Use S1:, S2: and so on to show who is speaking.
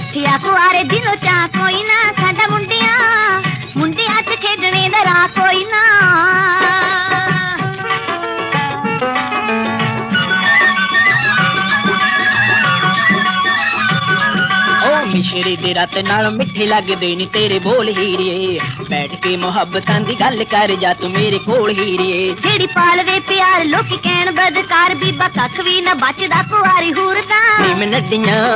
S1: ਰੱਖਿਆ ਕੁਆਰੇ ਦਿਲੋਂ ਚਾਹ ਕੋਈ ਨਾ, ਸਾਡਾ ਮੁੰਡਿਆਂ 'ਚ ਖੇਡਣੇ ਦਾ ਰਾਹ ਕੋਈ ਨਾ।
S2: ਮਿਸ਼ਰੀ ਦੇ ਰਤ ਨਾਲ ਮਿੱਠੇ ਲੱਗਦੇ ਨੀ ਤੇਰੇ ਬੋਲ ਹੀਰੀਏ, ਬੈਠ ਕੇ ਮੁਹੱਬਤਾਂ ਦੀ ਗੱਲ ਕਰ ਜਾ ਤੂੰ ਮੇਰੇ ਕੋਲ ਹੀਰੀਏ।
S1: ਜਿਹੜੀ ਪਾਲਵੇ ਪਿਆਰ ਲੋਕੀ ਕਹਿਣ ਬਦਕਾਰ, ਬੀਬਾ ਕੱਖ ਵੀ ਨਾ ਬਚਦਾ ਕੁਆਰੀ ਹੂਰ ਦਾ।
S2: ਨੀ ਮੈਂ ਨੱਡੀਆਂ